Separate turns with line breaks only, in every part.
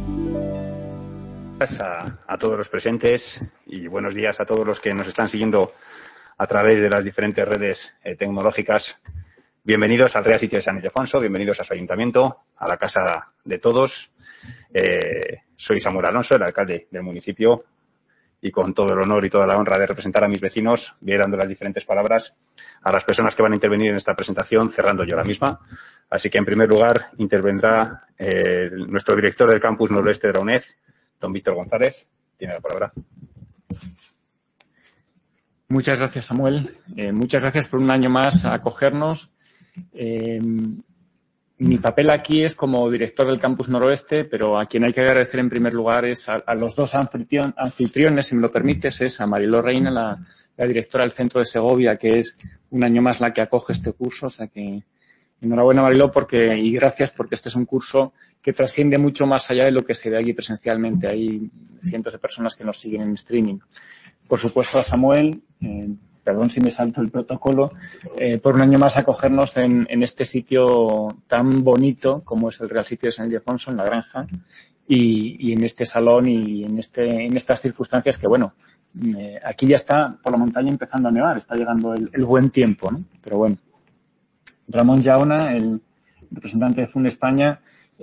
A todos los presentes y buenos días a todos los que nos están siguiendo a través de las diferentes redes tecnológicas. Bienvenidos al Real Sitio de San Ildefonso, bienvenidos a su ayuntamiento, a la casa de todos. Soy Samuel Alonso, el alcalde del municipio, y con todo el honor y toda la honra de representar a mis vecinos, voy dando las diferentes palabras a las personas que van a intervenir en esta presentación, cerrando yo la misma. Así que, en primer lugar, intervendrá nuestro director del campus noroeste de la UNED, don Víctor González. Tiene la palabra.
Muchas gracias, Samuel. Muchas gracias por un año más a acogernos. Mi papel aquí es como director del campus noroeste, pero a quien hay que agradecer en primer lugar es a los dos anfitriones, si me lo permites, es a Mariló Reina, la directora del Centro de Segovia, que es un año más la que acoge este curso. O sea que enhorabuena, Mariló, y gracias, porque este es un curso que trasciende mucho más allá de lo que se ve aquí presencialmente. Hay cientos de personas que nos siguen en streaming. Por supuesto, a Samuel, perdón si me salto el protocolo, por un año más acogernos en este sitio tan bonito como es el Real Sitio de San Ildefonso, en la granja, y en este salón y en estas circunstancias que, bueno, aquí ya está por la montaña empezando a nevar, está llegando el buen tiempo, ¿no? Pero bueno, Ramón Llauna, el representante de FUN España,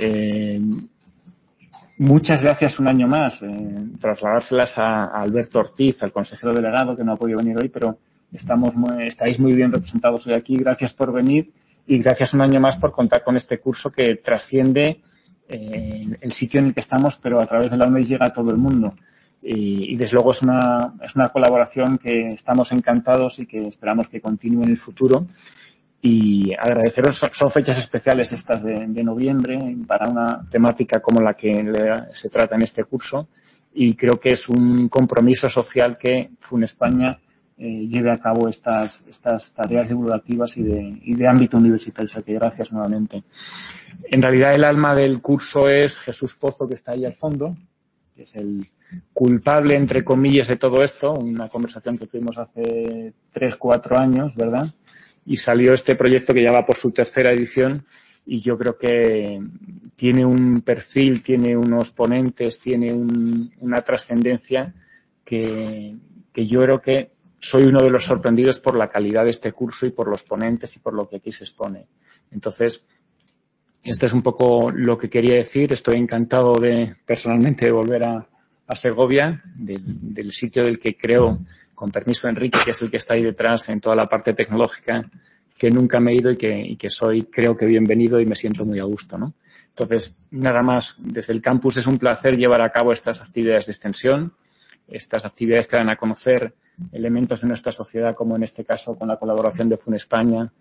muchas gracias un año más. Trasladárselas a Alberto Ortiz, al consejero delegado, que no ha podido venir hoy, pero estáis muy bien representados hoy aquí. Gracias por venir y gracias un año más por contar con este curso que trasciende el sitio en el que estamos, pero a través de la UNED llega a todo el mundo. Y desde luego es una colaboración que estamos encantados y que esperamos que continúe en el futuro. Y agradeceros, son fechas especiales estas de noviembre para una temática como la que se trata en este curso, y creo que es un compromiso social que FUN España lleve a cabo estas tareas divulgativas y de ámbito universitario. O sea que gracias nuevamente. En realidad el alma del curso es Jesús Pozo, que está ahí al fondo, que es el culpable, entre comillas, de todo esto, una conversación que tuvimos hace 3-4 años, ¿verdad? Y salió este proyecto que ya va por su tercera edición, y yo creo que tiene un perfil, tiene unos ponentes, tiene una trascendencia que yo creo que soy uno de los sorprendidos por la calidad de este curso y por los ponentes y por lo que aquí se expone. Entonces, esto es un poco lo que quería decir. Estoy encantado personalmente de volver a Segovia, del sitio del que creo, con permiso de Enrique, que es el que está ahí detrás en toda la parte tecnológica, que nunca me he ido y que soy, creo que bienvenido, y me siento muy a gusto, ¿no? Entonces, nada más, desde el campus es un placer llevar a cabo estas actividades de extensión, estas actividades que dan a conocer elementos de nuestra sociedad, como en este caso con la colaboración de FUN España,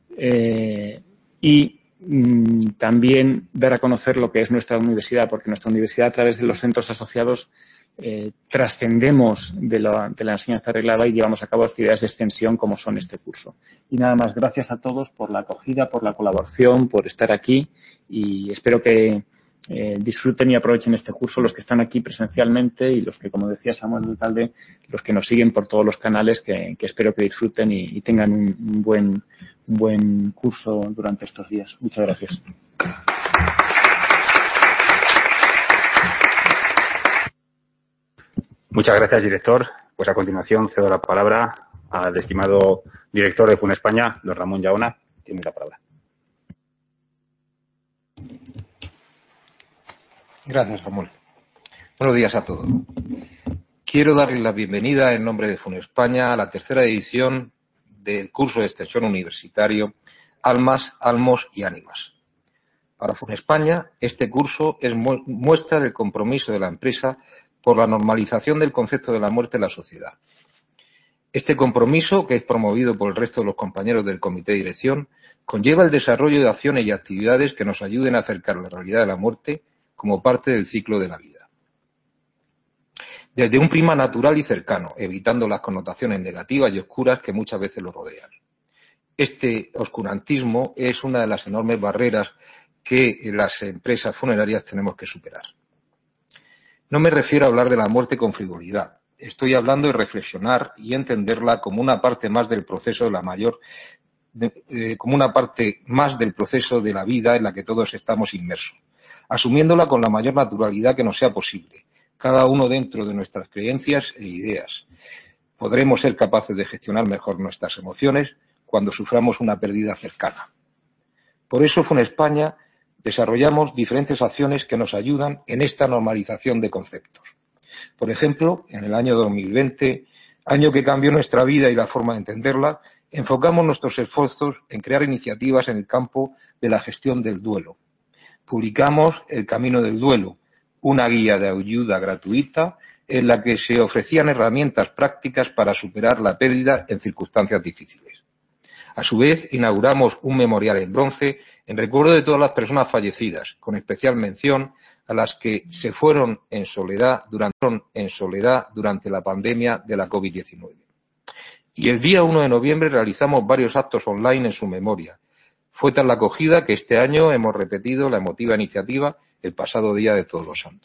y también dar a conocer lo que es nuestra universidad, porque nuestra universidad, a través de los centros asociados, trascendemos de la enseñanza reglada y llevamos a cabo actividades de extensión como son este curso. Y nada más, gracias a todos por la acogida, por la colaboración, por estar aquí, y espero que disfruten y aprovechen este curso los que están aquí presencialmente y los que, como decía Samuel, alcalde, los que nos siguen por todos los canales, que espero que disfruten y tengan un buen curso durante estos días. Muchas gracias.
Muchas gracias, director. Pues a continuación cedo la palabra al estimado director de FUN España, don Ramón Llauna. Tiene la palabra.
Gracias, Samuel. Buenos días a todos. Quiero darles la bienvenida en nombre de FUN España a la tercera edición del curso de extensión universitario Almas, Almos y Ánimas. Para FUN España, este curso es muestra del compromiso de la empresa por la normalización del concepto de la muerte en la sociedad. Este compromiso, que es promovido por el resto de los compañeros del comité de dirección, conlleva el desarrollo de acciones y actividades que nos ayuden a acercar la realidad de la muerte como parte del ciclo de la vida. Desde un prisma natural y cercano, evitando las connotaciones negativas y oscuras que muchas veces lo rodean. Este oscurantismo es una de las enormes barreras que las empresas funerarias tenemos que superar. No me refiero a hablar de la muerte con frivolidad. Estoy hablando de reflexionar y entenderla como una parte más del proceso como una parte más del proceso de la vida en la que todos estamos inmersos, asumiéndola con la mayor naturalidad que nos sea posible, cada uno dentro de nuestras creencias e ideas. Podremos ser capaces de gestionar mejor nuestras emociones cuando suframos una pérdida cercana. Por eso, FUNESpaña desarrollamos diferentes acciones que nos ayudan en esta normalización de conceptos. Por ejemplo, en el año 2020, año que cambió nuestra vida y la forma de entenderla, enfocamos nuestros esfuerzos en crear iniciativas en el campo de la gestión del duelo. Publicamos El Camino del Duelo, una guía de ayuda gratuita en la que se ofrecían herramientas prácticas para superar la pérdida en circunstancias difíciles. A su vez, inauguramos un memorial en bronce en recuerdo de todas las personas fallecidas, con especial mención a las que se fueron en soledad durante la pandemia de la COVID-19. Y el día 1 de noviembre realizamos varios actos online en su memoria. Fue tal la acogida que este año hemos repetido la emotiva iniciativa el pasado Día de Todos los Santos.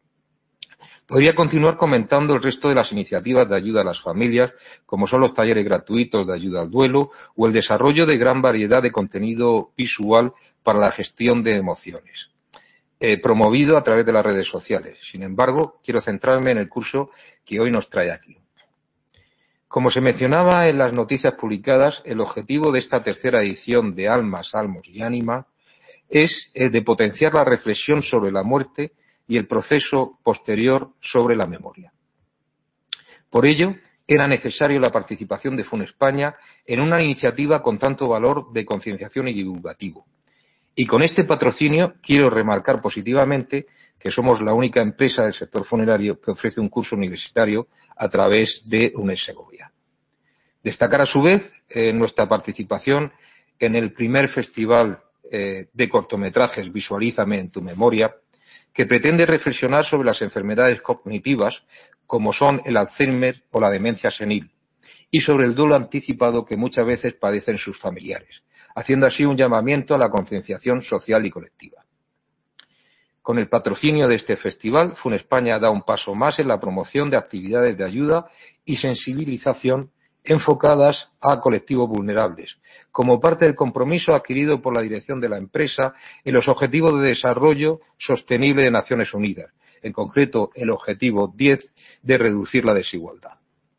Podría continuar comentando el resto de las iniciativas de ayuda a las familias, como son los talleres gratuitos de ayuda al duelo o el desarrollo de gran variedad de contenido visual para la gestión de emociones, promovido a través de las redes sociales. Sin embargo, quiero centrarme en el curso que hoy nos trae aquí. Como se mencionaba en las noticias publicadas, el objetivo de esta tercera edición de Almas, Salmos y Ánima es el de potenciar la reflexión sobre la muerte y el proceso posterior sobre la memoria. Por ello, era necesario la participación de FUNESpaña en una iniciativa con tanto valor de concienciación y divulgativo. Y con este patrocinio quiero remarcar positivamente que somos la única empresa del sector funerario que ofrece un curso universitario a través de UNED Segovia. Destacar a su vez nuestra participación en el primer festival de cortometrajes Visualízame en tu memoria, que pretende reflexionar sobre las enfermedades cognitivas como son el Alzheimer o la demencia senil y sobre el duelo anticipado que muchas veces padecen sus familiares, haciendo así un llamamiento a la concienciación social y colectiva. Con el patrocinio de este festival, FUNESpaña da un paso más en la promoción de actividades de ayuda y sensibilización enfocadas a colectivos vulnerables, como parte del compromiso adquirido por la dirección de la empresa en los Objetivos de Desarrollo Sostenible de Naciones Unidas, en concreto el Objetivo 10 de reducir la desigualdad.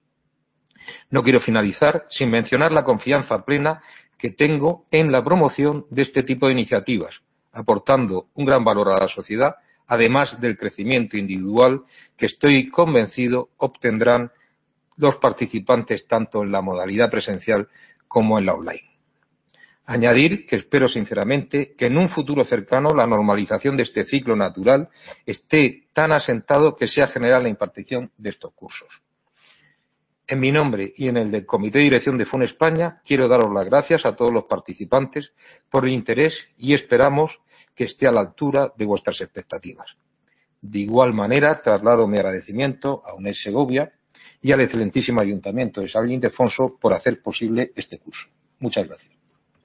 No quiero finalizar sin mencionar la confianza plena que tengo en la promoción de este tipo de iniciativas, aportando un gran valor a la sociedad, además del crecimiento individual que estoy convencido obtendrán los participantes tanto en la modalidad presencial como en la online. Añadir que espero sinceramente que en un futuro cercano la normalización de este ciclo natural esté tan asentado que sea general la impartición de estos cursos. En mi nombre y en el del Comité de Dirección de FUNESpaña quiero daros las gracias a todos los participantes por el interés y esperamos que esté a la altura de vuestras expectativas. De igual manera, traslado mi agradecimiento a UNED Segovia y al excelentísimo Ayuntamiento de Sant Ildefonso por hacer posible este curso. Muchas gracias.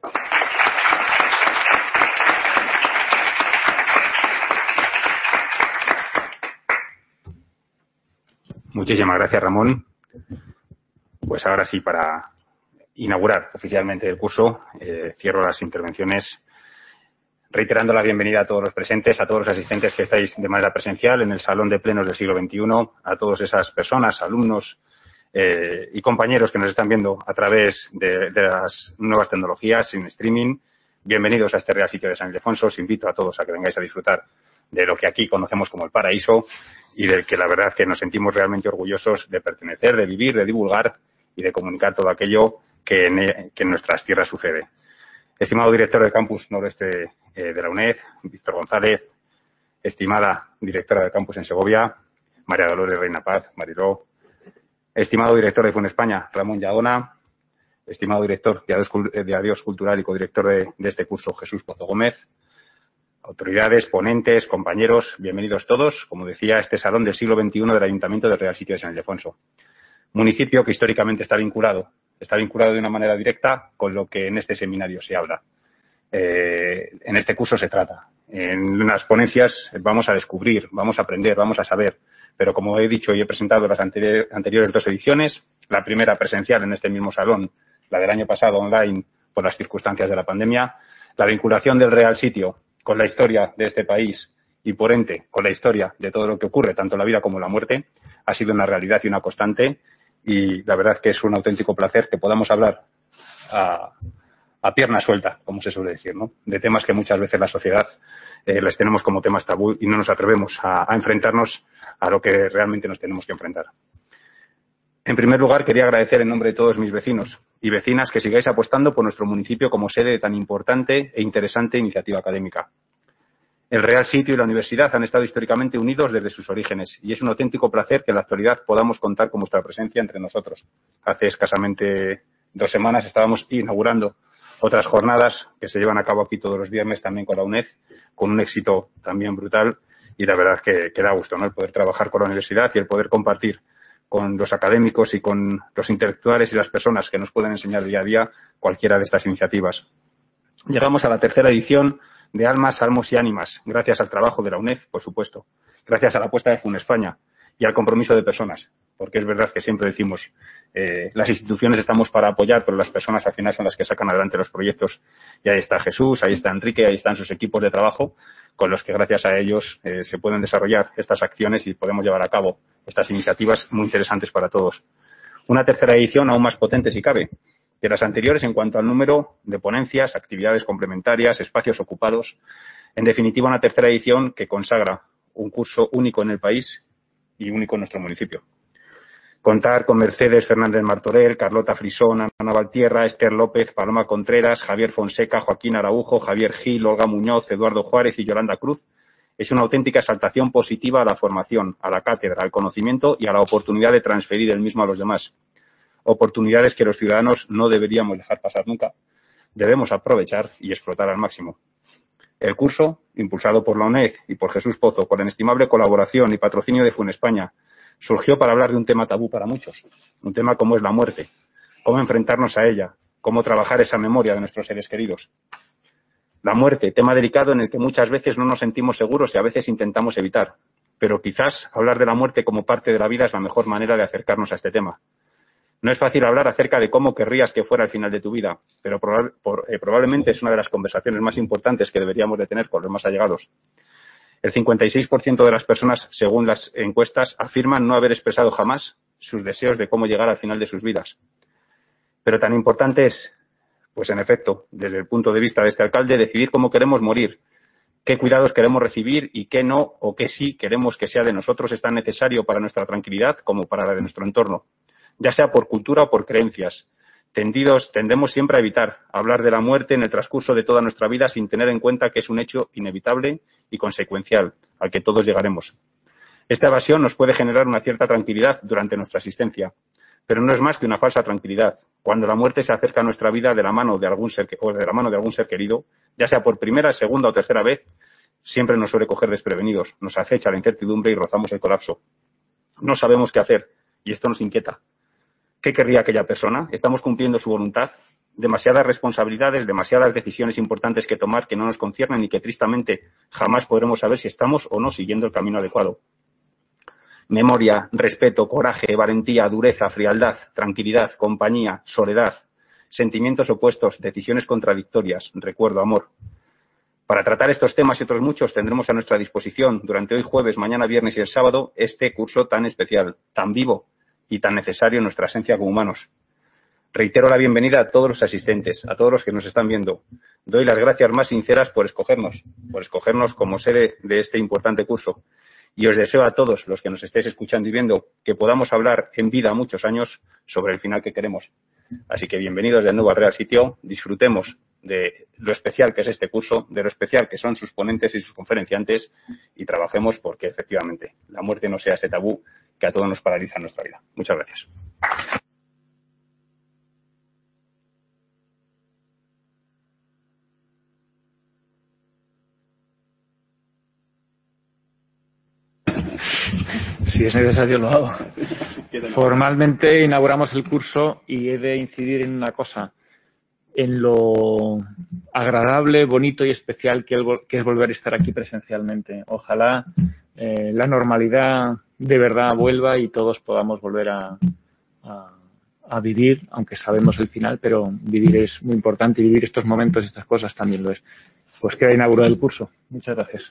Muchísimas gracias, Ramón. Pues ahora sí, para inaugurar oficialmente el curso, cierro las intervenciones reiterando la bienvenida a todos los presentes, a todos los asistentes que estáis de manera presencial en el Salón de Plenos del siglo XXI, a todas esas personas, alumnos y compañeros que nos están viendo a través de las nuevas tecnologías en streaming. Bienvenidos a este Real Sitio de Sant Ildefonso. Os invito a todos a que vengáis a disfrutar de lo que aquí conocemos como el paraíso y del que la verdad que nos sentimos realmente orgullosos de pertenecer, de vivir, de divulgar y de comunicar todo aquello que en nuestras tierras sucede. Estimado director del Campus Noroeste de la UNED, Víctor González, estimada directora del Campus en Segovia, María Dolores Reina Paz, Mariló, estimado director de FUNESpaña, Ramón Lladona, estimado director de Adiós Cultural y codirector de este curso, Jesús Pozo Gómez, autoridades, ponentes, compañeros, bienvenidos todos, como decía, a este salón del siglo XXI del Ayuntamiento del Real Sitio de Sant Ildefonso. Municipio que históricamente está vinculado de una manera directa con lo que en este seminario se habla. En este curso se trata. En las ponencias vamos a descubrir, vamos a aprender, vamos a saber. Pero como he dicho y he presentado las anteriores dos ediciones, la primera presencial en este mismo salón, la del año pasado online por las circunstancias de la pandemia, la vinculación del Real Sitio con la historia de este país y, por ende, con la historia de todo lo que ocurre, tanto en la vida como en la muerte, ha sido una realidad y una constante. Y la verdad que es un auténtico placer que podamos hablar a pierna suelta, como se suele decir, ¿no? De temas que muchas veces la sociedad les tenemos como temas tabú y no nos atrevemos a enfrentarnos a lo que realmente nos tenemos que enfrentar. En primer lugar, quería agradecer en nombre de todos mis vecinos y vecinas que sigáis apostando por nuestro municipio como sede de tan importante e interesante iniciativa académica. El Real Sitio y la universidad han estado históricamente unidos desde sus orígenes y es un auténtico placer que en la actualidad podamos contar con vuestra presencia entre nosotros. Hace escasamente 2 semanas estábamos inaugurando otras jornadas que se llevan a cabo aquí todos los viernes también con la UNED, con un éxito también brutal y la verdad que da gusto, ¿no? El poder trabajar con la universidad y el poder compartir con los académicos y con los intelectuales y las personas que nos pueden enseñar día a día cualquiera de estas iniciativas. Llegamos a la 3ª edición de Almas, Salmos y Ánimas, gracias al trabajo de la UNED, por supuesto, gracias a la apuesta de FUNESpaña y al compromiso de personas, porque es verdad que siempre decimos las instituciones estamos para apoyar, pero las personas al final son las que sacan adelante los proyectos. Y ahí está Jesús, ahí está Enrique, ahí están sus equipos de trabajo, con los que gracias a ellos se pueden desarrollar estas acciones y podemos llevar a cabo estas iniciativas muy interesantes para todos. Una 3ª edición aún más potente si cabe que las anteriores en cuanto al número de ponencias, actividades complementarias, espacios ocupados. En definitiva, una 3ª edición que consagra un curso único en el país y único en nuestro municipio. Contar con Mercedes Fernández Martorell, Carlota Frisón, Ana Valtierra, Esther López, Paloma Contreras, Javier Fonseca, Joaquín Araujo, Javier Gil, Olga Muñoz, Eduardo Juárez y Yolanda Cruz es una auténtica exaltación positiva a la formación, a la cátedra, al conocimiento y a la oportunidad de transferir el mismo a los demás. Oportunidades que los ciudadanos no deberíamos dejar pasar nunca. Debemos aprovechar y explotar al máximo. El curso, impulsado por la UNED y por Jesús Pozo, con la inestimable colaboración y patrocinio de FUNESpaña, surgió para hablar de un tema tabú para muchos, un tema como es la muerte, cómo enfrentarnos a ella, cómo trabajar esa memoria de nuestros seres queridos. La muerte, tema delicado en el que muchas veces no nos sentimos seguros y a veces intentamos evitar, pero quizás hablar de la muerte como parte de la vida es la mejor manera de acercarnos a este tema. No es fácil hablar acerca de cómo querrías que fuera el final de tu vida, pero probablemente es una de las conversaciones más importantes que deberíamos de tener con los más allegados. El 56% de las personas, según las encuestas, afirman no haber expresado jamás sus deseos de cómo llegar al final de sus vidas. Pero tan importante es, pues en efecto, desde el punto de vista de este alcalde, decidir cómo queremos morir, qué cuidados queremos recibir y qué no o qué sí queremos que sea de nosotros es tan necesario para nuestra tranquilidad como para la de nuestro entorno, ya sea por cultura o por creencias. Tendemos siempre a evitar hablar de la muerte en el transcurso de toda nuestra vida sin tener en cuenta que es un hecho inevitable y consecuencial al que todos llegaremos. Esta evasión nos puede generar una cierta tranquilidad durante nuestra existencia, pero no es más que una falsa tranquilidad. Cuando la muerte se acerca a nuestra vida de la mano de algún ser querido, ya sea por primera, segunda o tercera vez, siempre nos suele coger desprevenidos, nos acecha la incertidumbre y rozamos el colapso. No sabemos qué hacer y esto nos inquieta. ¿Qué querría aquella persona? ¿Estamos cumpliendo su voluntad? Demasiadas responsabilidades, demasiadas decisiones importantes que tomar que no nos conciernen y que tristemente jamás podremos saber si estamos o no siguiendo el camino adecuado. Memoria, respeto, coraje, valentía, dureza, frialdad, tranquilidad, compañía, soledad, sentimientos opuestos, decisiones contradictorias, recuerdo, amor. Para tratar estos temas y otros muchos tendremos a nuestra disposición durante hoy jueves, mañana viernes y el sábado este curso tan especial, tan vivo y tan necesario en nuestra esencia como humanos. Reitero la bienvenida a todos los asistentes, a todos los que nos están viendo. Doy las gracias más sinceras por escogernos como sede de este importante curso. Y os deseo a todos los que nos estéis escuchando y viendo que podamos hablar en vida muchos años sobre el final que queremos. Así que bienvenidos de nuevo al Real Sitio, disfrutemos de lo especial que es este curso, de lo especial que son sus ponentes y sus conferenciantes y trabajemos porque efectivamente la muerte no sea ese tabú que a todos nos paraliza en nuestra vida. Muchas gracias.
Si es necesario lo hago. Formalmente inauguramos el curso y he de incidir en una cosa, en lo agradable, bonito y especial que es volver a estar aquí presencialmente. Ojalá la normalidad de verdad vuelva y todos podamos volver a vivir, aunque sabemos el final, pero vivir es muy importante y vivir estos momentos, estas cosas también lo es. Pues queda inaugurado el curso. Muchas gracias.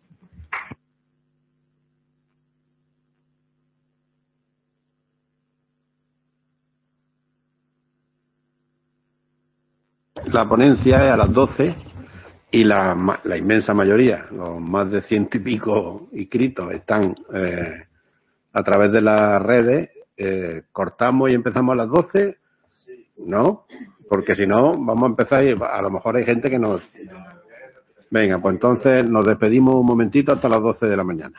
La ponencia es a las 12 y la inmensa mayoría, los más de 100 y pico inscritos, están a través de las redes. ¿Cortamos y empezamos a las 12? ¿No? Porque si no, vamos a empezar y a lo mejor hay gente que nos... Venga, pues entonces nos despedimos un momentito hasta las 12 de la mañana.